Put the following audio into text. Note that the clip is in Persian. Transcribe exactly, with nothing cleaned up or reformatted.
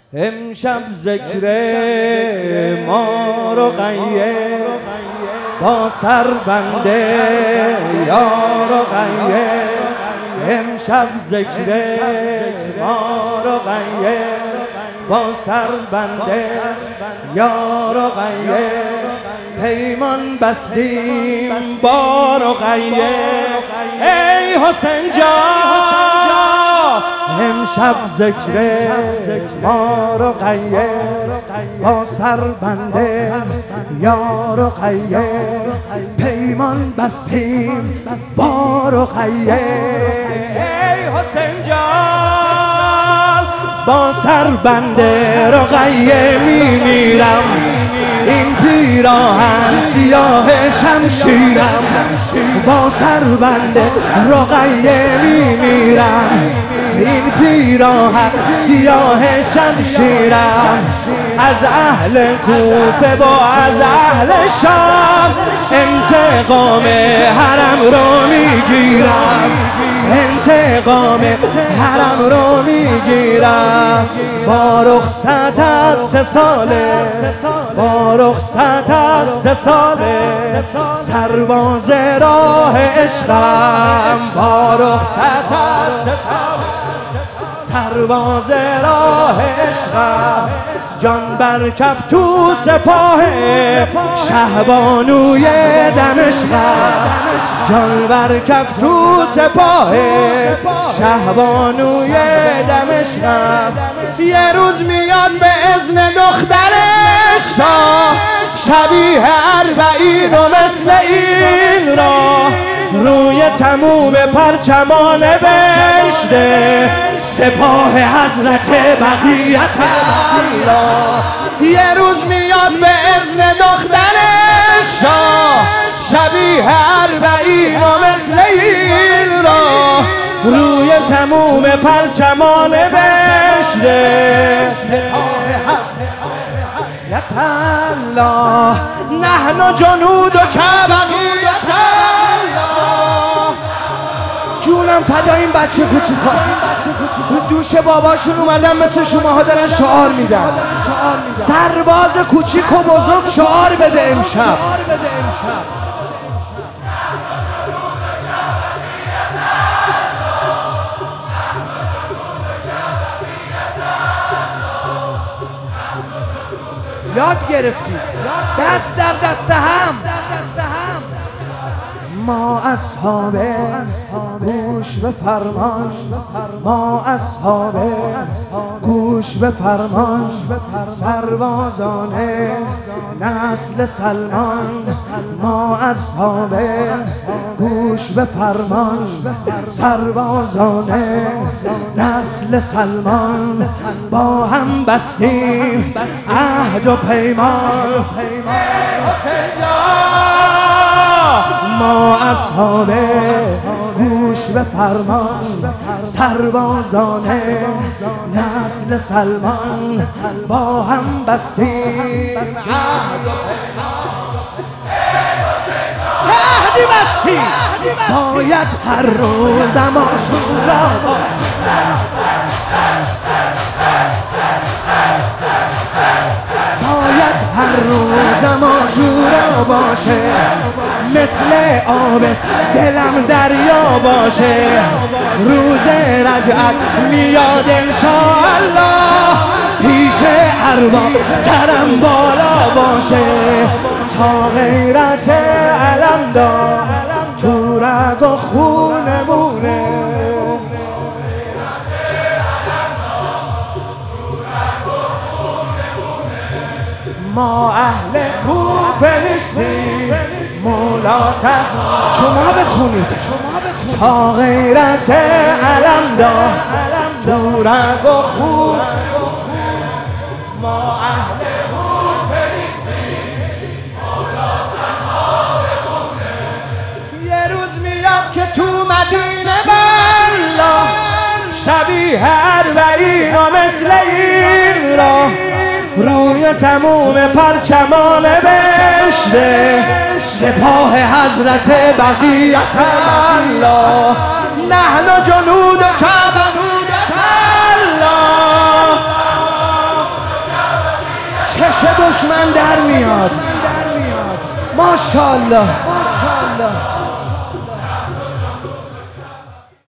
امشب ذکر ما رو غیر با سر بنده یار و غیر. امشب ذکر ما رو غیر با سر بنده یار و غیر. پیمان بستیم بار و غیر. ای حسین جان امشب ذکر ما رو غیر با سر بنده یار و غیر. پیمان بستیم بار و غیر. ای حسین جان با سر بنده رو غیر میمیرم. این پیراهن سیاه شمشیرم با سر بنده رقیه میمیرم. این پیراهن سیاه شمشیرم از اهل کوفه با از اهل شام انتقام حرم رو میگیرم. انتقام حرم رو میگیرم. با رخصت از سه ساله با رخصت از سه ساله سرباز راه عشقم. با رخصت از سه ساله سرباز راه عشقم. جان بر کف تو سپاه شهبانوی دمشقم. جان بر کف تو سپاه شهبانوی دمشقم. یه روز میاد به اذن دخترش شاه شبیه اربعین و مثل این را روی تموم پرچمان نوشته سپاه حضرت بقیت الله. یه روز میاد به اذن دخترش شاه شبیه اربعین و مثل این را روی تموم پرچمان نوشته سپاه حضرت الله. نحن جنود و بقیت الله. جونم فدا این بچه کوچیکا دوش باباشون اومدن مثل شماها دارن شعار میدن. سرباز کوچیک و بزرگ شعار بده امشب. یاد گرفتیم دست در دست هم. ما اصحاب گوش به فرمان ما اصحاب گوش به فرمان سربازان نسل سلمان. ما اصحاب گوش به فرمان سربازان نسل سلمان. با هم بستیم عهد و پیمان. ما اصحاب گوش به فرمان سربازان نسل سلمان. با هم بستیم عهد و پیمان. عهدی بستیم باید هر روز عاشورا باید هر روز عاشورا باشه. مثل آب دلم دریا باشه. روز رجعت میاد انشاءالله پیش ارواح سرم بالا باشه. تا غیرت علم دار تو رگ و خونمونه. ما اهل کوفه نیستیم مولاتا شما بخونید. تا غیرت علم دار تو رگ و خون. ما اهل کوفه نیستیم مولاتا ما بخونه. یه روز میاد که تو مدینه بلا شبیه اربعین و مثل این را روی تموم پرچمان نوشته سپاه حضرت بقیت الله. نحن جنود و بقیت الله. جنبش دشمن در میاد. ماشاءالله ماشاءالله.